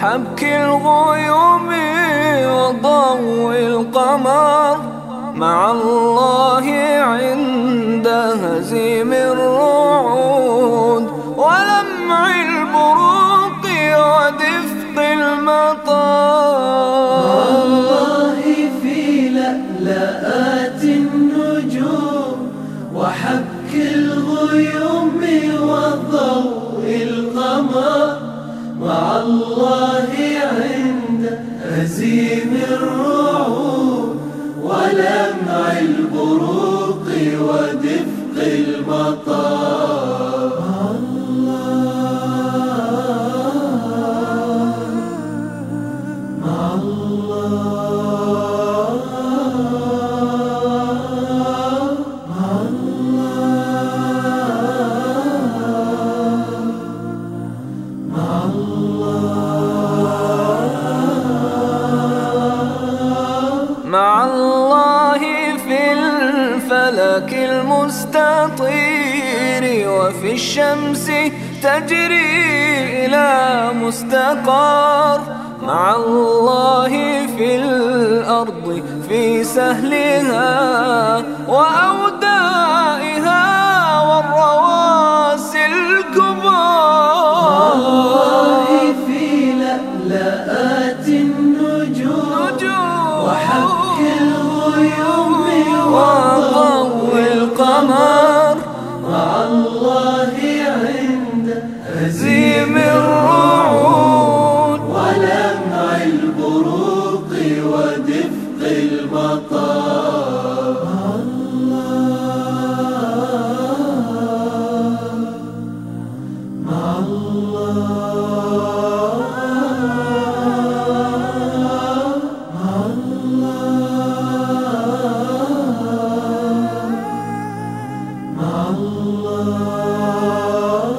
وحبك الغيوم وضوء القمر، مع الله عند هزيم الرعود ولمع البروق ودفق المطر. مع الله في لألآت النجوم وحبك الغيوم وضوء القمر، مع الله عند هزيم الرعود ولمع البروق ودفق المطر. مع الله مع الله مع الله مع الله في الفلك المستطير وفي الشمس تجري إلى مستقر، مع الله في الأرض في سهلها وأودائها والرواسي الكبار. مع الله في لألآت النجوم وحبك الغيوم وضوء القمر، مع الله عند هزيم الرعود ولمع البروق ودفق المطر. مع الله مع الله مع الله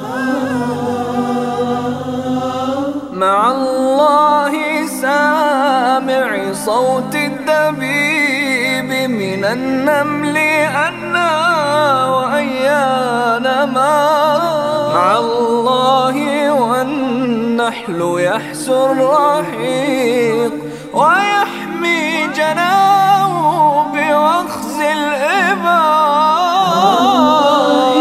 مع الله سامع صوت الدبيب من النمل أنا وأيان ما، مع الله والنحل يحسو الرحيق ويحمي جناه بوخز الإبار.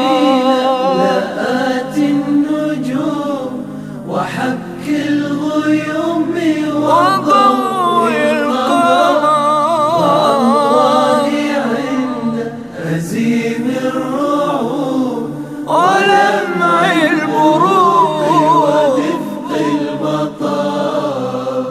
لألآت النجوم وحبك الغيوم وضوء القمر، مع الله عند هزيم الرعود ولمع البروق ودفق المطر.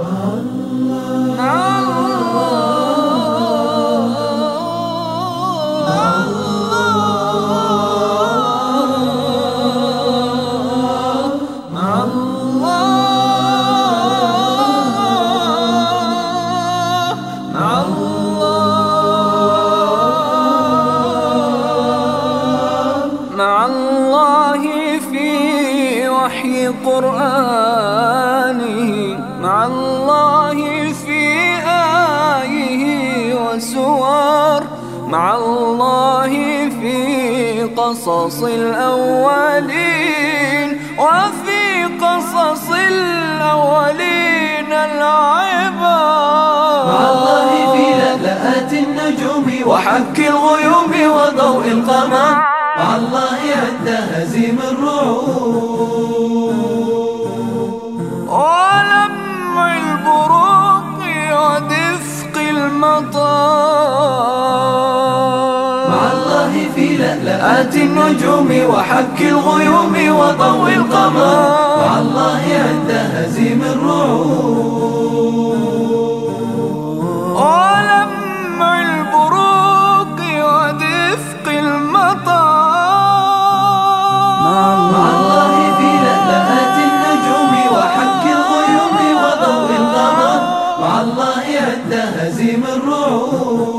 مع الله في وحي قرآنه، مع الله في آيه وسور، مع الله في قصص الأولين وفي قصص الأولين العبر. مع الله في لألآت النجوم وحبك الغيوم وضوء القمر، مع الله عند هزيم الرعود ولمع البروق ودفق المطر. مع الله في لألآت النجوم وحبك الغيوم وضوء القمر، مع الله عند هزيم الرعود ولمع البروق ودفق المطر. مع الله في لألآت النجوم وحبك الغيوم وضوء القمر، مع الله عند هزيم الرعود